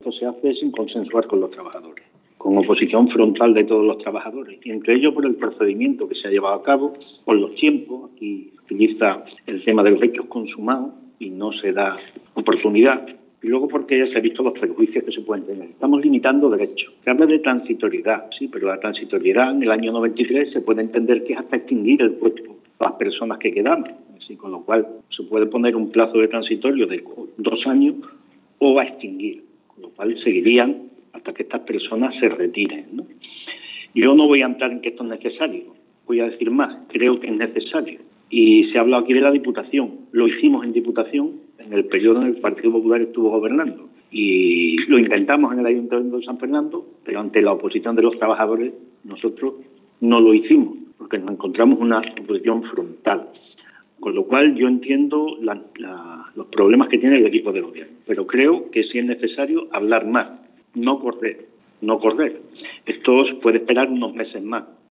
esto se hace sin consensuar con los trabajadores, con oposición frontal de todos los trabajadores, y entre ellos por el procedimiento que se ha llevado a cabo, por los tiempos. Aquí utiliza el tema de los hechos consumados y no se da oportunidad. Y luego porque ya se han visto los perjuicios que se pueden tener. Estamos limitando derechos. Se habla de transitoriedad, sí, pero la transitoriedad en el año 93 se puede entender que es hasta extinguir el puesto a las personas que quedamos. Así, con lo cual se puede poner un plazo de transitorio de 2 años o a extinguir, con lo cual seguirían hasta que estas personas se retiren, ¿no? Yo no voy a entrar en que esto es necesario, voy a decir más, creo que es necesario. Y se ha hablado aquí de la Diputación, lo hicimos en Diputación en el periodo en el que el Partido Popular estuvo gobernando y lo intentamos en el Ayuntamiento de San Fernando, pero ante la oposición de los trabajadores nosotros no lo hicimos porque nos encontramos una oposición frontal. Con lo cual yo entiendo los problemas que tiene el equipo de gobierno, pero creo que sí es necesario hablar más, no correr. Esto puede esperar unos meses más.